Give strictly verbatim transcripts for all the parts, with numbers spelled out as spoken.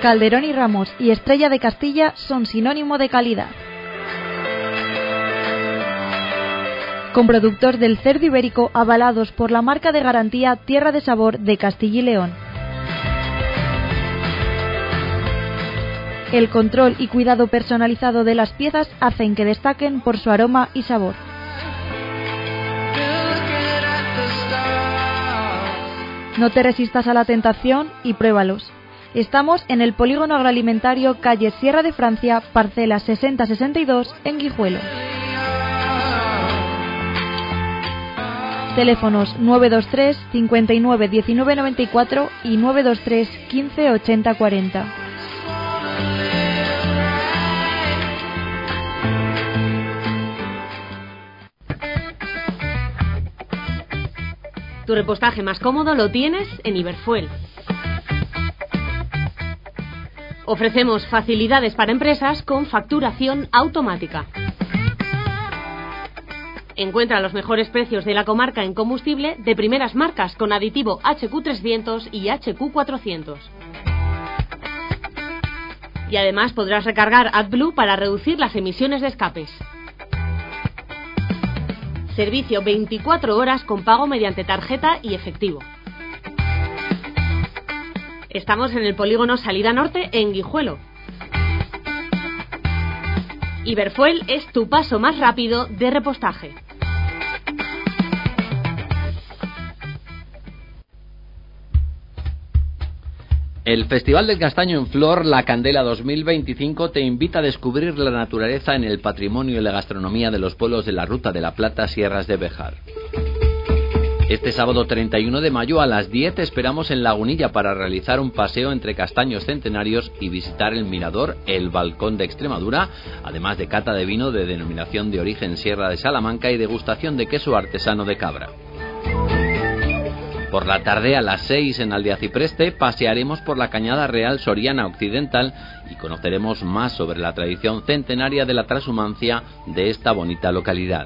Calderón y Ramos y Estrella de Castilla son sinónimo de calidad. Con productos del cerdo ibérico avalados por la marca de garantía Tierra de Sabor de Castilla y León. El control y cuidado personalizado de las piezas hacen que destaquen por su aroma y sabor. No te resistas a la tentación y pruébalos. Estamos en el Polígono Agroalimentario, calle Sierra de Francia, parcela sesenta sesenta y dos, en Guijuelo. Teléfonos nueve dos tres, cincuenta y nueve, diecinueve noventa y cuatro y nueve dos tres, quince, ochenta cuarenta. Tu repostaje más cómodo lo tienes en Iberfuel. Ofrecemos facilidades para empresas con facturación automática. Encuentra los mejores precios de la comarca en combustible de primeras marcas con aditivo H Q trescientos y H Q cuatrocientos. Y además podrás recargar AdBlue para reducir las emisiones de escapes. Servicio veinticuatro horas con pago mediante tarjeta y efectivo. Estamos en el polígono Salida Norte, en Guijuelo. Iberfuel es tu paso más rápido de repostaje. El Festival del Castaño en Flor, La Candela dos mil veinticinco, te invita a descubrir la naturaleza en el patrimonio y la gastronomía de los pueblos de la Ruta de la Plata, Sierras de Béjar. Este sábado treinta y uno de mayo a las diez te esperamos en Lagunilla para realizar un paseo entre castaños centenarios y visitar el mirador El Balcón de Extremadura, además de cata de vino de denominación de origen Sierra de Salamanca y degustación de queso artesano de cabra. Por la tarde a las seis en Aldeacipreste pasearemos por la Cañada Real Soriana Occidental y conoceremos más sobre la tradición centenaria de la transhumancia de esta bonita localidad.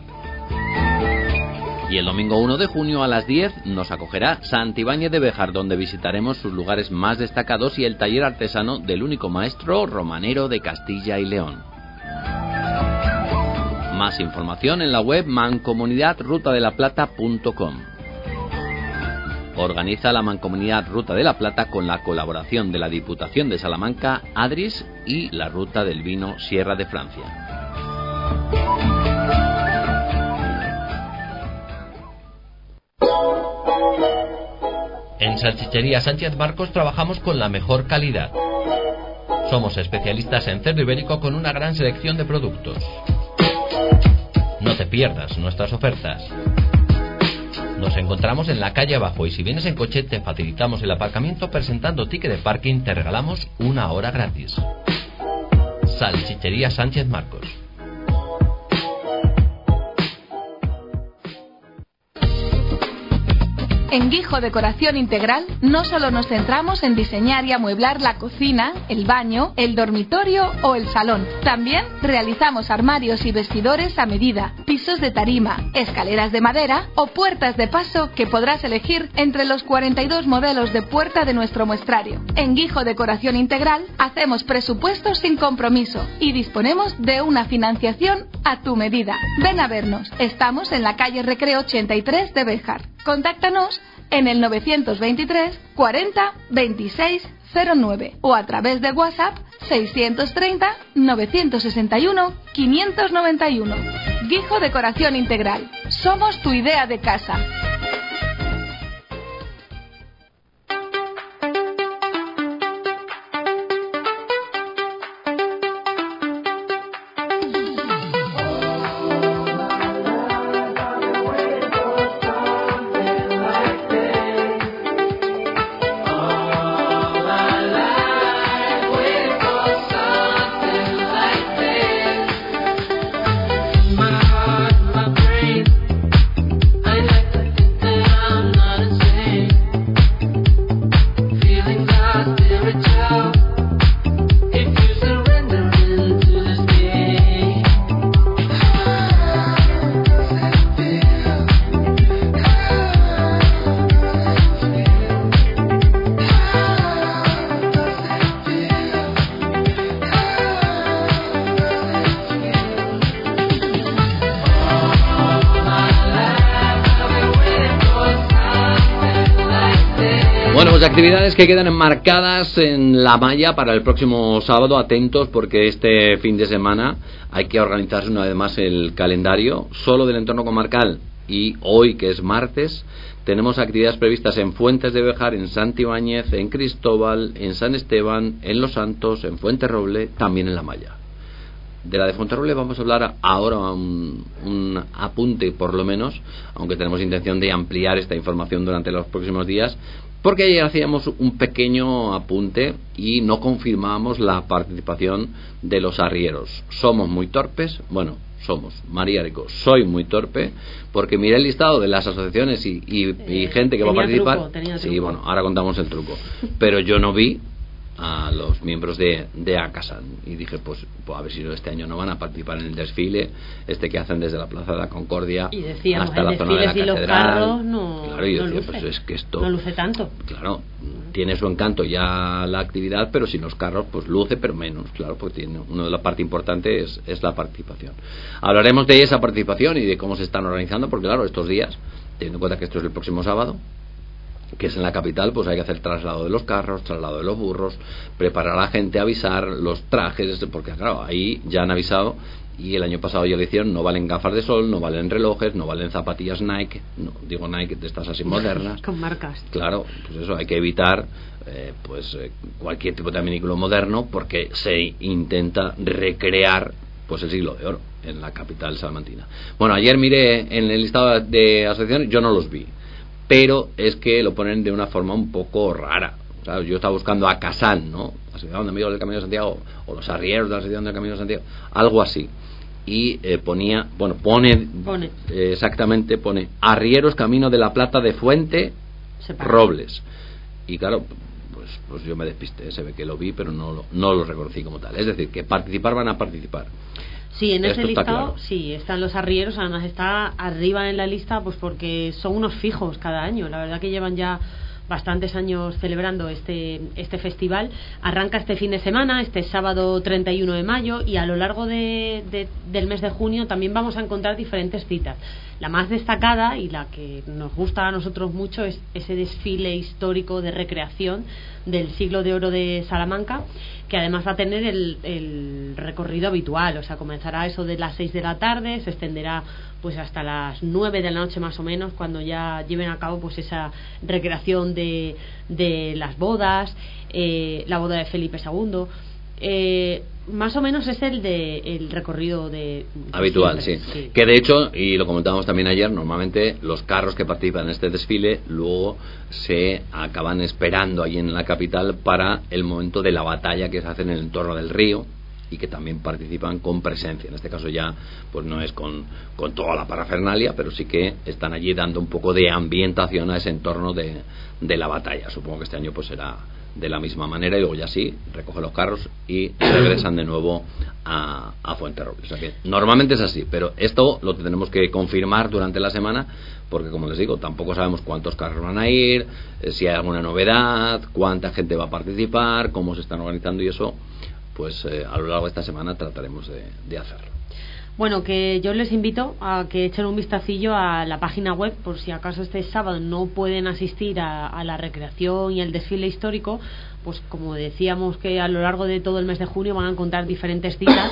Y el domingo uno de junio a las diez nos acogerá Santibáñez de Béjar, donde visitaremos sus lugares más destacados y el taller artesano del único maestro romanero de Castilla y León. Más información en la web mancomunidad ruta de la plata punto com. Organiza la Mancomunidad Ruta de la Plata con la colaboración de la Diputación de Salamanca, Adris y la Ruta del Vino Sierra de Francia. En Salchichería Sánchez Marcos trabajamos con la mejor calidad. Somos especialistas en cerdo ibérico con una gran selección de productos. No te pierdas nuestras ofertas. Nos encontramos en la calle abajo y si vienes en coche te facilitamos el aparcamiento presentando ticket de parking, te regalamos una hora gratis. Salchichería Sánchez Marcos. En Guijo Decoración Integral no solo nos centramos en diseñar y amueblar la cocina, el baño, el dormitorio o el salón. También realizamos armarios y vestidores a medida, pisos de tarima, escaleras de madera o puertas de paso que podrás elegir entre los cuarenta y dos modelos de puerta de nuestro muestrario. En Guijo Decoración Integral hacemos presupuestos sin compromiso y disponemos de una financiación a tu medida. Ven a vernos. Estamos en la calle Recreo ochenta y tres de Béjar. Contáctanos en el novecientos veintitrés cuarenta veintiséis cero nueve o a través de WhatsApp seiscientos treinta novecientos sesenta y uno quinientos noventa y uno. Guijo Decoración Integral. Somos tu idea de casa. Pues actividades que quedan enmarcadas en la malla para el próximo sábado. Atentos, porque este fin de semana hay que organizarse una vez más el calendario solo del entorno comarcal. Y hoy, que es martes, tenemos actividades previstas en Fuentes de Béjar, en Santibáñez, en Cristóbal, en San Esteban, en Los Santos, en Fuenterroble, también en la malla. De la de Fuenterroble vamos a hablar ahora, un, un apunte por lo menos, aunque tenemos intención de ampliar esta información durante los próximos días, porque ayer hacíamos un pequeño apunte y no confirmamos la participación de los arrieros. Somos muy torpes, bueno, somos, María Rico, soy muy torpe, porque miré el listado de las asociaciones y, y, y eh, gente que va a participar. Truco, tenía sí, truco. Bueno, ahora contamos el truco, pero yo no vi a los miembros de, de ACASAN y dije, pues, pues a ver si este año no van a participar en el desfile este que hacen desde la Plaza de la Concordia y decíamos, hasta la zona de la y catedral. Los carros no, claro, y yo no decía, luce, pues es que esto no luce tanto. Claro, tiene su encanto ya la actividad, pero sin los carros pues luce, pero menos, claro, porque tiene una de las partes importantes es, es la participación. Hablaremos de esa participación y de cómo se están organizando, porque claro, estos días, teniendo en cuenta que esto es el próximo sábado, que es en la capital, pues hay que hacer traslado de los carros, traslado de los burros, preparar a la gente, avisar los trajes, porque claro, ahí ya han avisado, y el año pasado ya lo hicieron, no valen gafas de sol, no valen relojes, no valen zapatillas Nike, no digo Nike de estas así modernas, con marcas. Claro, pues eso, hay que evitar eh, pues eh, cualquier tipo de vehículo moderno, porque se intenta recrear pues el siglo de oro en la capital salmantina. Bueno, ayer miré en el listado de asociaciones, yo no los vi, pero es que lo ponen de una forma un poco rara. O sea, yo estaba buscando a Casán, ¿no? Asociación de Amigos del Camino de Santiago, o los arrieros de la Asociación del Camino de Santiago, algo así. Y eh, ponía, bueno, pone, pone. Eh, exactamente, pone Arrieros Camino de la Plata de Fuente Robles. Y claro, pues, pues yo me despisté, se ve que lo vi, pero no lo, no lo reconocí como tal. Es decir, que participar van a participar. Sí, en ese listado, claro. Sí, están los arrieros, además está arriba en la lista, pues porque son unos fijos cada año. La verdad que llevan ya bastantes años celebrando este este festival. Arranca este fin de semana, este sábado treinta y uno de mayo, y a lo largo de, de, del mes de junio también vamos a encontrar diferentes citas. La más destacada y la que nos gusta a nosotros mucho es ese desfile histórico de recreación del siglo de oro de Salamanca, que además va a tener el, el recorrido habitual, o sea, comenzará eso de las seis de la tarde, se extenderá pues hasta las nueve de la noche más o menos, cuando ya lleven a cabo pues esa recreación de, de las bodas, eh, la boda de Felipe segundo. Eh, más o menos es el de el recorrido de habitual, siempre, sí. sí. Que de hecho, y lo comentábamos también ayer, normalmente los carros que participan en este desfile luego se acaban esperando ahí en la capital para el momento de la batalla que se hace en el entorno del río, y que también participan con presencia. En este caso ya pues no es con, con toda la parafernalia, pero sí que están allí dando un poco de ambientación a ese entorno de, de la batalla. Supongo que este año pues será de la misma manera, y luego ya sí, recogen los carros y regresan de nuevo a, a Fuenterroble. O sea que normalmente es así, pero esto lo tenemos que confirmar durante la semana, porque como les digo, tampoco sabemos cuántos carros van a ir, eh, si hay alguna novedad, cuánta gente va a participar, cómo se están organizando, y eso pues eh, a lo largo de esta semana trataremos de, de hacerlo. Bueno, que yo les invito a que echen un vistacillo a la página web, por si acaso este sábado no pueden asistir a, a la recreación y el desfile histórico, pues como decíamos que a lo largo de todo el mes de junio van a encontrar diferentes citas,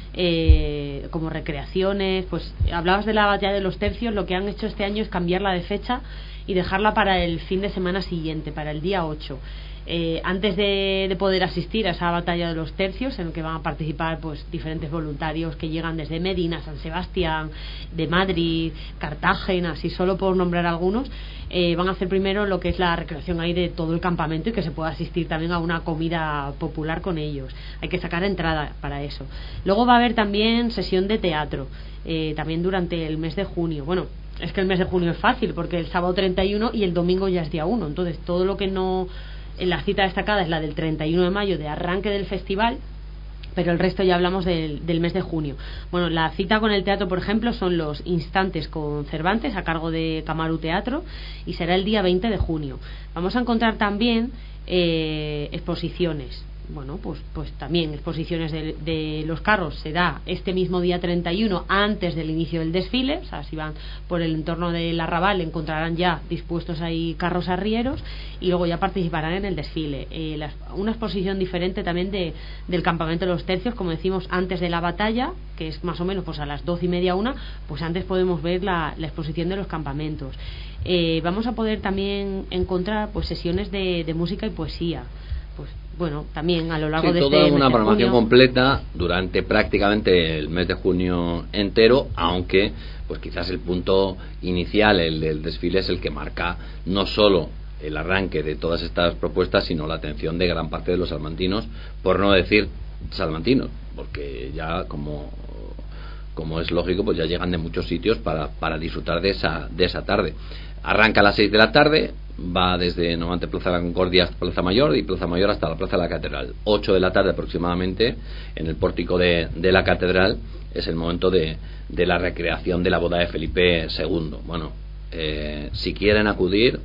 eh, como recreaciones. Pues hablabas de la batalla de los tercios, lo que han hecho este año es cambiarla de fecha y dejarla para el fin de semana siguiente, para el día ocho. Eh, antes de, de poder asistir a esa batalla de los tercios, en el que van a participar pues diferentes voluntarios que llegan desde Medina, San Sebastián, de Madrid, Cartagena, así solo por nombrar algunos, eh, van a hacer primero lo que es la recreación ahí de todo el campamento, y que se pueda asistir también a una comida popular con ellos. Hay que sacar entrada para eso. Luego va a haber también sesión de teatro, eh, también durante el mes de junio. Bueno, es que el mes de junio es fácil, porque el sábado treinta y uno y el domingo ya es día uno, entonces todo lo que no... La cita destacada es la del treinta y uno de mayo, de arranque del festival, pero el resto ya hablamos del, del mes de junio. Bueno, la cita con el teatro, por ejemplo, son los Instantes con Cervantes, a cargo de Camaru Teatro, y será el día veinte de junio. Vamos a encontrar también eh, exposiciones. bueno, pues pues también exposiciones de, de los carros se da este mismo día treinta y uno antes del inicio del desfile. O sea, si van por el entorno del arrabal encontrarán ya dispuestos ahí carros arrieros y luego ya participarán en el desfile. Eh, la, una exposición diferente también de, del campamento de los tercios, como decimos, antes de la batalla, que es más o menos pues a las doce y media, una, pues antes podemos ver la, la exposición de los campamentos. Eh, vamos a poder también encontrar pues sesiones de, de música y poesía. Pues bueno, también a lo largo sí, de toda este una mes de programación junio, completa durante prácticamente el mes de junio entero, aunque pues quizás el punto inicial, el del desfile, es el que marca no solo el arranque de todas estas propuestas, sino la atención de gran parte de los salmantinos, por no decir salmantinos, porque ya como como es lógico, pues ya llegan de muchos sitios para, para disfrutar de esa de esa tarde. Arranca a las seis de la tarde, va desde normalmente Plaza de la Concordia hasta Plaza Mayor y Plaza Mayor hasta la Plaza de la Catedral. ocho de la tarde aproximadamente, en el pórtico de, de la Catedral, es el momento de, de la recreación de la boda de Felipe segundo. Bueno, eh, si quieren acudir,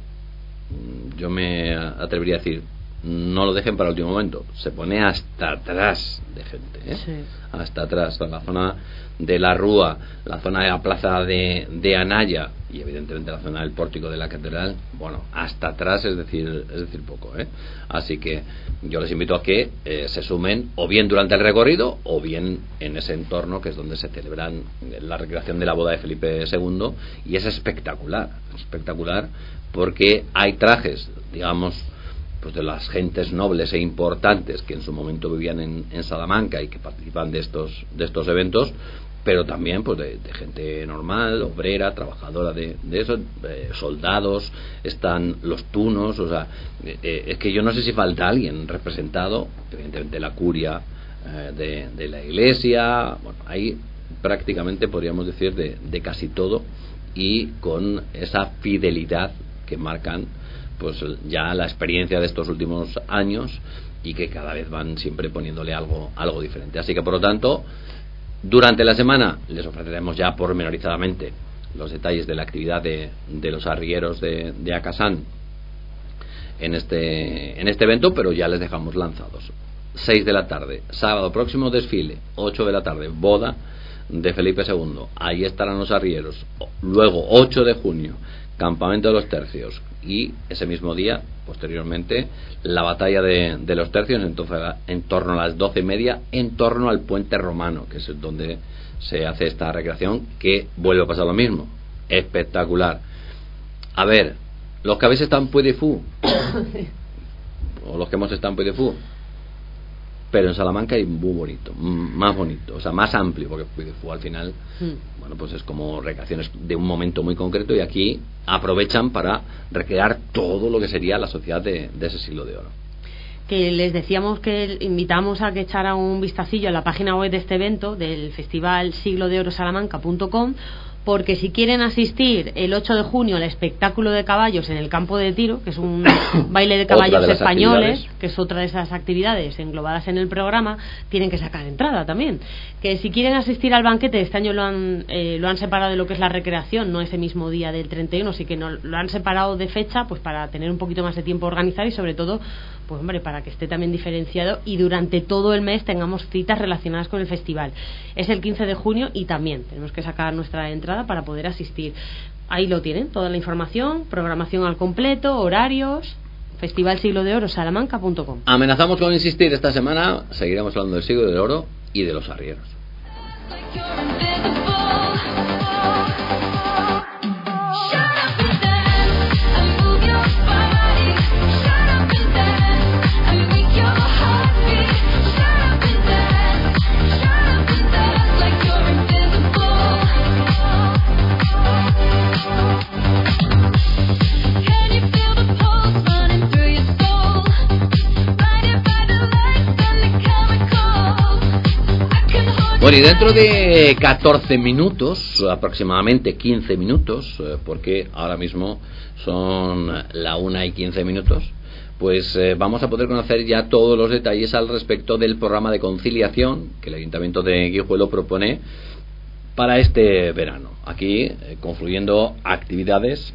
yo me atrevería a decir, no lo dejen para el último momento. Se pone hasta atrás de gente, ¿eh? Sí. Hasta atrás, en la zona de la Rúa, la zona de la plaza de, de Anaya y evidentemente la zona del pórtico de la Catedral, bueno, hasta atrás, es decir, es decir poco, ¿eh? Así que yo les invito a que eh, se sumen o bien durante el recorrido o bien en ese entorno que es donde se celebran la recreación de la boda de Felipe segundo, y es espectacular, espectacular porque hay trajes, digamos, pues de las gentes nobles e importantes que en su momento vivían en, en Salamanca y que participan de estos de estos eventos, pero también pues de, de gente normal, obrera, trabajadora de, de eso, eh, soldados, están los tunos, o sea, eh, eh, es que yo no sé si falta alguien representado, evidentemente la curia eh, de, de la iglesia, bueno, ahí prácticamente podríamos decir de, de casi todo, y con esa fidelidad que marcan pues ya la experiencia de estos últimos años y que cada vez van siempre poniéndole algo algo diferente. Así que por lo tanto, durante la semana les ofreceremos ya pormenorizadamente los detalles de la actividad de, de los arrieros de, de Acasán en este en este evento, pero ya les dejamos lanzados. seis de la tarde, sábado próximo desfile, ocho de la tarde, boda de Felipe segundo, ahí estarán los arrieros. Luego ocho de junio, campamento de los tercios, y ese mismo día, posteriormente, la batalla de, de los tercios, entonces en torno a las doce y media, en torno al puente romano, que es donde se hace esta recreación, que vuelve a pasar lo mismo, espectacular. A ver, los que habéis estado en Puy de Fou o los que hemos estado en Puy de Fou, pero en Salamanca hay muy bonito, más bonito, o sea, más amplio, porque Puy de Fou al final, mm. bueno, pues es como recreaciones de un momento muy concreto, y aquí aprovechan para recrear todo lo que sería la sociedad de, de ese siglo de oro. Que les decíamos que invitamos a que echaran un vistacillo a la página web de este evento, del festival siglo de oro salamanca punto com, porque si quieren asistir el ocho de junio al espectáculo de caballos en el campo de tiro, que es un baile de caballos de españoles, que es otra de esas actividades englobadas en el programa, tienen que sacar entrada también. Que si quieren asistir al banquete, este año lo han eh, lo han separado de lo que es la recreación, no ese mismo día del treinta y uno, así que no, lo han separado de fecha, pues para tener un poquito más de tiempo a organizar, y sobre todo, pues hombre, para que esté también diferenciado y durante todo el mes tengamos citas relacionadas con el festival. Es el quince de junio y también tenemos que sacar nuestra entrada para poder asistir. Ahí lo tienen, toda la información, programación al completo, horarios, festival siglo de oro salamanca punto com. Amenazamos con insistir esta semana, seguiremos hablando del siglo del oro y de los arrieros. Bueno, y dentro de catorce minutos, aproximadamente quince minutos, porque ahora mismo son la una y quince minutos, pues eh, vamos a poder conocer ya todos los detalles al respecto del programa de conciliación que el Ayuntamiento de Guijuelo propone para este verano. Aquí, eh, confluyendo actividades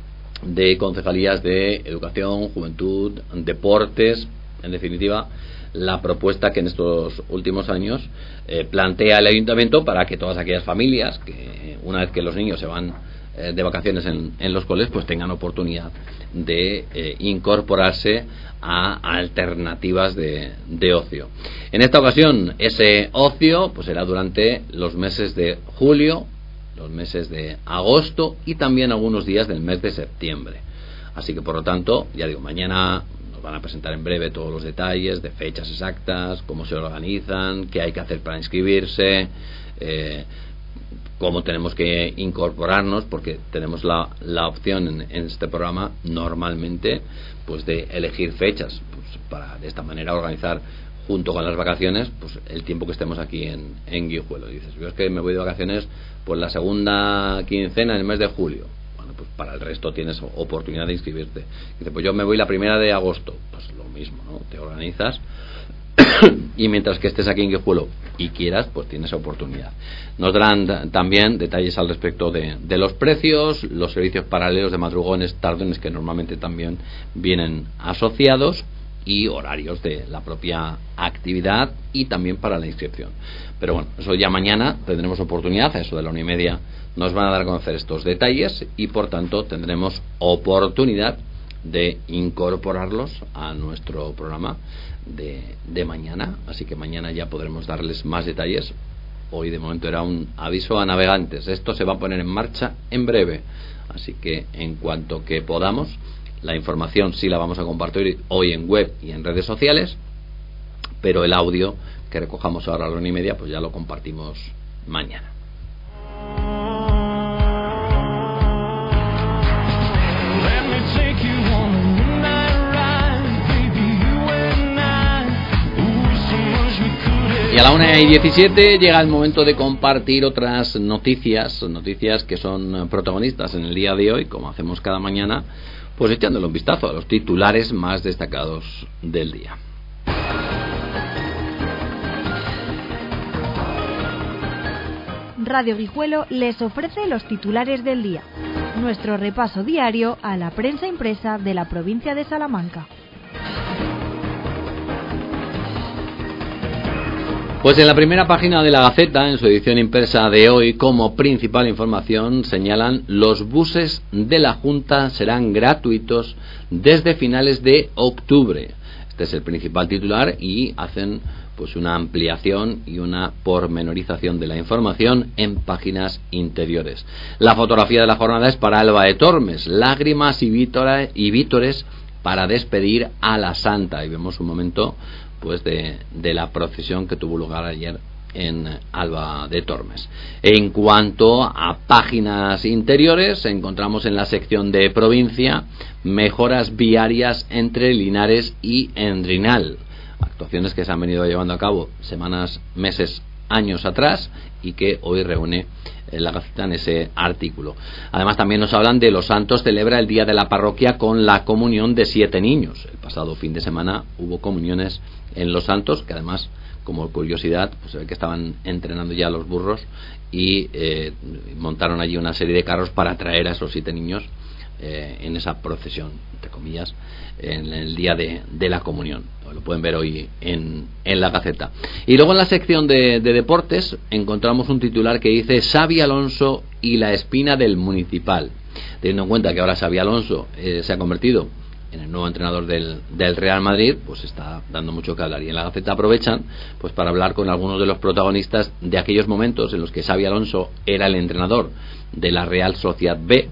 de concejalías de educación, juventud, deportes, en definitiva, la propuesta que en estos últimos años eh, plantea el ayuntamiento para que todas aquellas familias que una vez que los niños se van eh, de vacaciones en, en los coles, pues tengan oportunidad de eh, incorporarse a alternativas de, de ocio. En esta ocasión ese ocio pues será durante los meses de julio, los meses de agosto y también algunos días del mes de septiembre. Así que por lo tanto, ya digo, mañana nos van a presentar en breve todos los detalles de fechas exactas, cómo se organizan, qué hay que hacer para inscribirse, eh, cómo tenemos que incorporarnos, porque tenemos la, la opción en, en este programa normalmente pues de elegir fechas pues, para de esta manera organizar junto con las vacaciones pues el tiempo que estemos aquí en, en Guijuelo. Dices, yo es que me voy de vacaciones pues la segunda quincena en el mes de julio. Bueno, pues para el resto tienes oportunidad de inscribirte. Dice, pues yo me voy la primera de agosto. Pues lo mismo, ¿no? Te organizas y mientras que estés aquí en Guijuelo y quieras, pues tienes oportunidad. Nos darán también detalles al respecto de, de los precios, los servicios paralelos de madrugones, tardones que normalmente también vienen asociados y horarios de la propia actividad y también para la inscripción. Pero bueno, eso ya mañana tendremos oportunidad, a eso de la una y media nos van a dar a conocer estos detalles y por tanto tendremos oportunidad de incorporarlos a nuestro programa de, de mañana, así que mañana ya podremos darles más detalles. Hoy de momento era un aviso a navegantes, esto se va a poner en marcha en breve, así que en cuanto que podamos, la información sí la vamos a compartir hoy en web y en redes sociales, pero el audio que recojamos ahora a la una y media pues ya lo compartimos mañana. Y a la una y diecisiete llega el momento de compartir otras noticias, noticias que son protagonistas en el día de hoy, como hacemos cada mañana, pues echándole un vistazo a los titulares más destacados del día. Radio Guijuelo les ofrece los titulares del día, nuestro repaso diario a la prensa impresa de la provincia de Salamanca. Pues en la primera página de la Gaceta, en su edición impresa de hoy, como principal información, señalan: los buses de la Junta serán gratuitos desde finales de octubre. Este es el principal titular y hacen pues una ampliación y una pormenorización de la información en páginas interiores. La fotografía de la jornada es para Alba de Tormes, lágrimas y, vítora, y vítores para despedir a la Santa. Y vemos un momento pues de, de la procesión que tuvo lugar ayer en Alba de Tormes. En cuanto a páginas interiores, encontramos en la sección de provincia mejoras viarias entre Linares y Endrinal, actuaciones que se han venido llevando a cabo semanas, meses, años atrás y que hoy reúne la Gaceta en ese artículo. Además también nos hablan de Los Santos celebra el día de la parroquia con la comunión de siete niños. El pasado fin de semana hubo comuniones en Los Santos, que además, como curiosidad, pues se ve que estaban entrenando ya los burros y eh, montaron allí una serie de carros para traer a esos siete niños eh, en esa procesión, entre comillas, en el día de, de la comunión. Lo pueden ver hoy en, en la Gaceta. Y luego en la sección de, de deportes encontramos un titular que dice: Xavi Alonso y la espina del Municipal. Teniendo en cuenta que ahora Xavi Alonso eh, se ha convertido en el nuevo entrenador del, del Real Madrid, pues está dando mucho que hablar. Y en la Gaceta aprovechan pues para hablar con algunos de los protagonistas de aquellos momentos en los que Xavi Alonso era el entrenador de la Real Sociedad B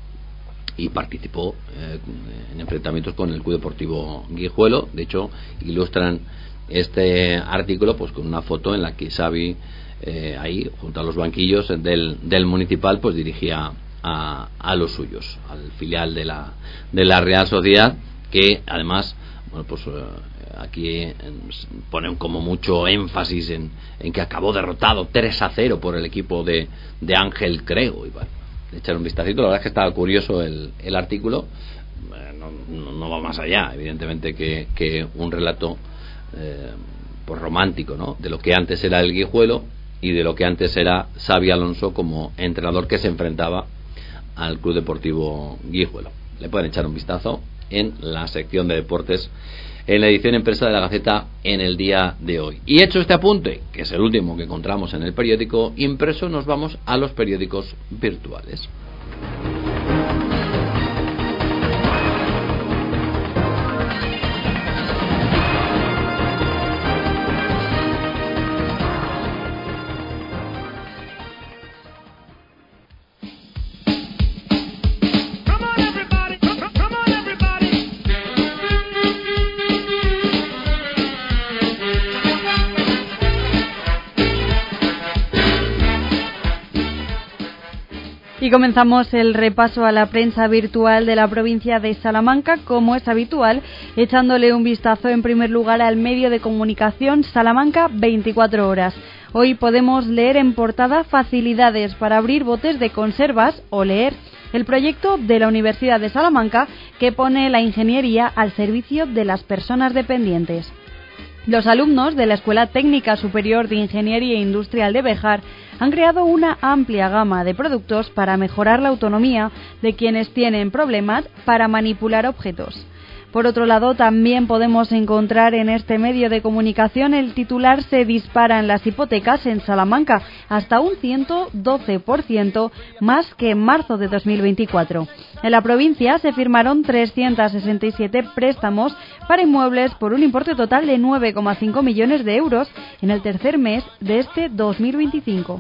y participó eh, en enfrentamientos con el Club Deportivo Guijuelo. De hecho, ilustran este artículo pues con una foto en la que Xavi eh, ahí junto a los banquillos del, del Municipal pues dirigía a, a los suyos, al filial de la de la Real Sociedad, que además bueno pues eh, aquí eh, ponen como mucho énfasis en, en que acabó derrotado tres a cero por el equipo de, de Ángel Crego. Y bueno, echar un vistacito, la verdad es que estaba curioso el, el artículo. No, no, no va más allá, evidentemente, que, que un relato eh, pues romántico, ¿no?, de lo que antes era el Guijuelo y de lo que antes era Xavi Alonso como entrenador que se enfrentaba al Club Deportivo Guijuelo. Le pueden echar un vistazo en la sección de deportes en la edición impresa de la Gaceta en el día de hoy. Y hecho este apunte, que es el último que encontramos en el periódico impreso, nos vamos a los periódicos virtuales. Y comenzamos el repaso a la prensa virtual de la provincia de Salamanca, como es habitual, echándole un vistazo en primer lugar al medio de comunicación Salamanca veinticuatro horas. Hoy podemos leer en portada facilidades para abrir botes de conservas o leer el proyecto de la Universidad de Salamanca que pone la ingeniería al servicio de las personas dependientes. Los alumnos de la Escuela Técnica Superior de Ingeniería Industrial de Béjar han creado una amplia gama de productos para mejorar la autonomía de quienes tienen problemas para manipular objetos. Por otro lado, también podemos encontrar en este medio de comunicación el titular "Se disparan las hipotecas en Salamanca hasta un ciento doce por ciento más que en marzo de dos mil veinticuatro. En la provincia se firmaron trescientos sesenta y siete préstamos para inmuebles por un importe total de nueve coma cinco millones de euros en el tercer mes de este dos mil veinticinco.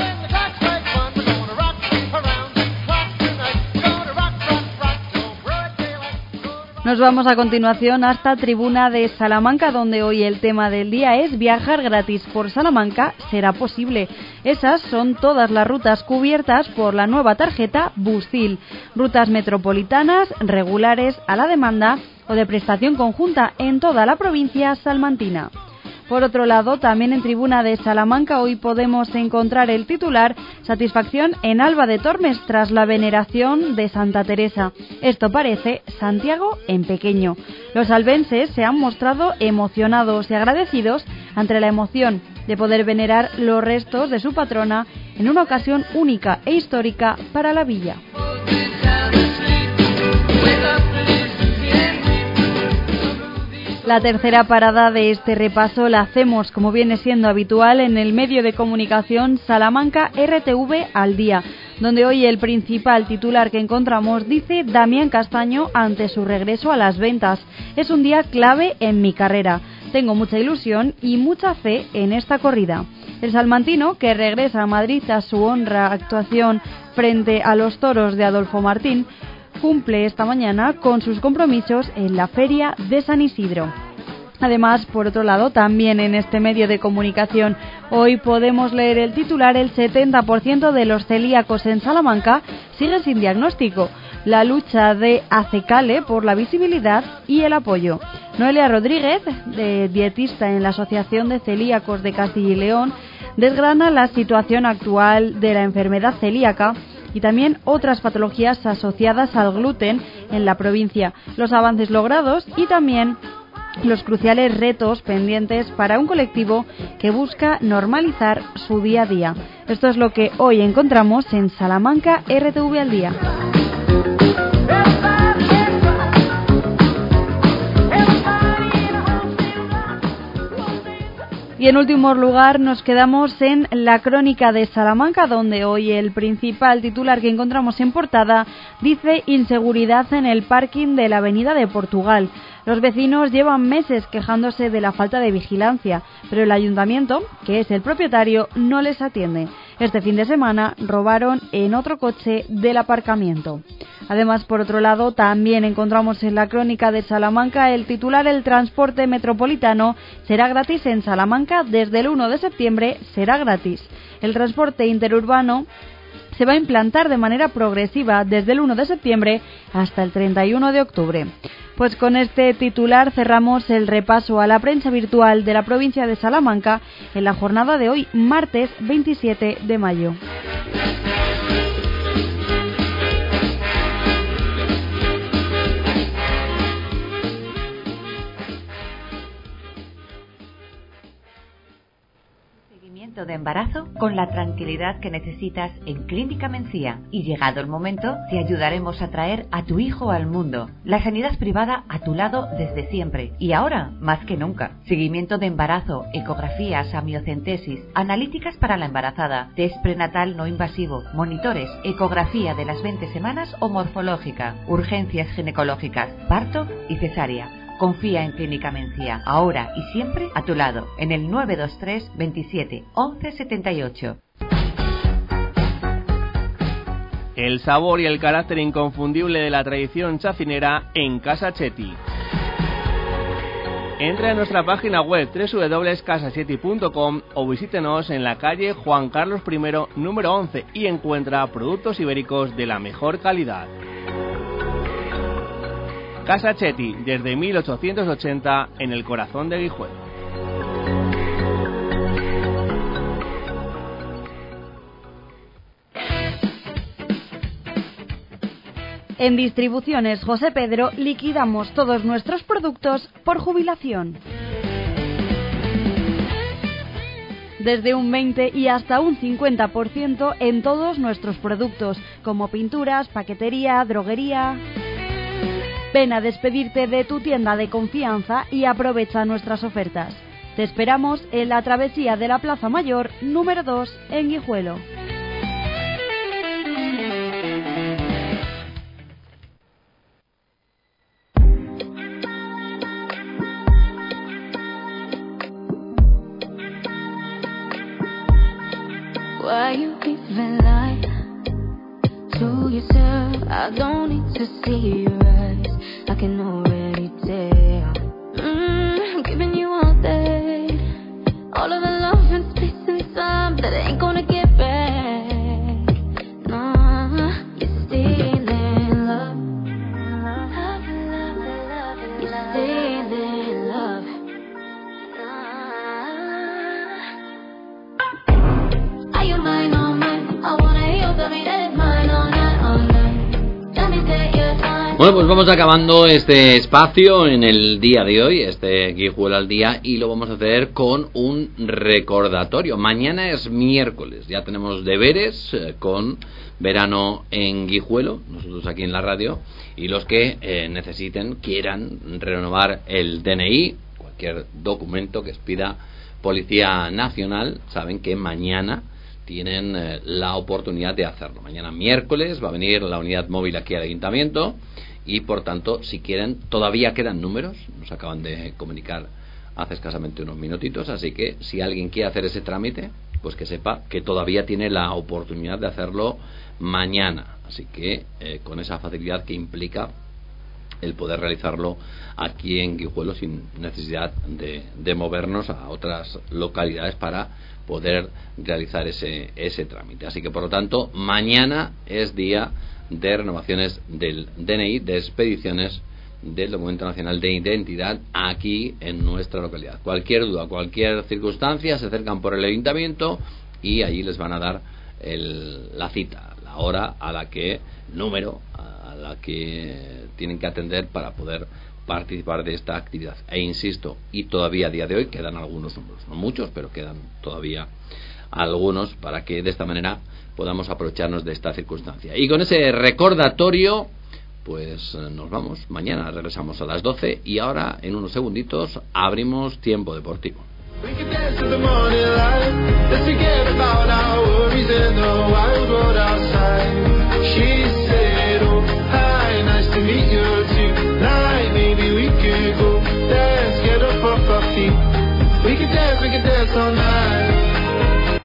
Nos vamos a continuación hasta Tribuna de Salamanca, donde hoy el tema del día es viajar gratis por Salamanca será posible. Esas son todas las rutas cubiertas por la nueva tarjeta Buscil. Rutas metropolitanas, regulares, a la demanda o de prestación conjunta en toda la provincia salmantina. Por otro lado, también en Tribuna de Salamanca hoy podemos encontrar el titular "Satisfacción en Alba de Tormes tras la veneración de Santa Teresa". Esto parece Santiago en pequeño. Los albenses se han mostrado emocionados y agradecidos ante la emoción de poder venerar los restos de su patrona en una ocasión única e histórica para la villa. La tercera parada de este repaso la hacemos, como viene siendo habitual, en el medio de comunicación Salamanca R T V al día, donde hoy el principal titular que encontramos dice: Damián Castaño ante su regreso a las ventas. Es un día clave en mi carrera. Tengo mucha ilusión y mucha fe en esta corrida. El salmantino, que regresa a Madrid a su honra actuación frente a los toros de Adolfo Martín, cumple esta mañana con sus compromisos en la Feria de San Isidro. Además, por otro lado, también en este medio de comunicación hoy podemos leer el titular: el setenta por ciento de los celíacos en Salamanca siguen sin diagnóstico. La lucha de ACECALE por la visibilidad y el apoyo. Noelia Rodríguez, de dietista en la Asociación de Celíacos de Castilla y León, desgrana la situación actual de la enfermedad celíaca y también otras patologías asociadas al gluten en la provincia, los avances logrados y también los cruciales retos pendientes para un colectivo que busca normalizar su día a día. Esto es lo que hoy encontramos en Salamanca R T V al día. Y en último lugar nos quedamos en la Crónica de Salamanca, donde hoy el principal titular que encontramos en portada dice: inseguridad en el parking de la Avenida de Portugal. Los vecinos llevan meses quejándose de la falta de vigilancia, pero el ayuntamiento, que es el propietario, no les atiende. Este fin de semana robaron en otro coche del aparcamiento. Además, por otro lado, también encontramos en la Crónica de Salamanca el titular: el transporte metropolitano será gratis en Salamanca desde el uno de septiembre, será gratis. El transporte interurbano se va a implantar de manera progresiva desde el uno de septiembre hasta el treinta y uno de octubre. Pues con este titular cerramos el repaso a la prensa virtual de la provincia de Salamanca en la jornada de hoy, martes veintisiete de mayo. De de embarazo con la tranquilidad que necesitas en Clínica Mencía. Y llegado el momento, te ayudaremos a traer a tu hijo al mundo. La sanidad privada a tu lado desde siempre y ahora más que nunca. Seguimiento de embarazo, ecografías, amniocentesis, analíticas para la embarazada, test prenatal no invasivo, monitores, ecografía de las veinte semanas o morfológica, urgencias ginecológicas, parto y cesárea. Confía en Clínica Mencía, ahora y siempre a tu lado, en el nueve dos tres, veintisiete, once setenta y ocho. El sabor y el carácter inconfundible de la tradición chacinera en Casa Chetti. Entra en nuestra página web doble u doble u doble u punto casa chetti punto com o visítenos en la calle Juan Carlos primero, número once y encuentra productos ibéricos de la mejor calidad. Casa Chetti, desde mil ochocientos ochenta, en el corazón de Guijuelo. En Distribuciones José Pedro liquidamos todos nuestros productos por jubilación. Desde un veinte y hasta un cincuenta por ciento en todos nuestros productos, como pinturas, paquetería, droguería. Ven a despedirte de tu tienda de confianza y aprovecha nuestras ofertas. Te esperamos en la travesía de la Plaza Mayor número dos en Guijuelo. Why you even lie to yourself? I don't need to see your eyes. I can already tell. Mm, I'm giving you all that, all of the love and space and time that ain't gonna get back. No, you're still in love. Love, love, love, you're still in love. Are you mine or mine? I wanna hear you tell me that it's mine or not, or not. Tell me that you're mine. Bueno, pues vamos acabando este espacio en el día de hoy, este Guijuelo al día, y lo vamos a hacer con un recordatorio. Mañana es miércoles, ya tenemos deberes eh, con Verano en Guijuelo, nosotros aquí en la radio, y los que eh, necesiten, quieran renovar el D N I, cualquier documento que expida Policía Nacional, saben que mañana tienen eh, la oportunidad de hacerlo. Mañana miércoles va a venir la unidad móvil aquí al ayuntamiento y por tanto, si quieren, todavía quedan números, nos acaban de comunicar hace escasamente unos minutitos, así que si alguien quiere hacer ese trámite, pues que sepa que todavía tiene la oportunidad de hacerlo mañana, así que eh, con esa facilidad que implica el poder realizarlo aquí en Guijuelo sin necesidad de, de movernos a otras localidades para poder realizar ese, ese trámite. Así que por lo tanto, mañana es día de renovaciones del D N I, de expediciones del Documento Nacional de Identidad aquí en nuestra localidad. Cualquier duda, cualquier circunstancia, se acercan por el ayuntamiento y allí les van a dar el, la cita, la hora a la que, número a la que tienen que atender para poder participar de esta actividad. E insisto, y todavía a día de hoy quedan algunos números, no muchos, pero quedan todavía algunos para que de esta manera podamos aprovecharnos de esta circunstancia. Y con ese recordatorio, pues nos vamos. Mañana regresamos a las doce y ahora en unos segunditos abrimos Tiempo Deportivo. We can dance, we can dance all night.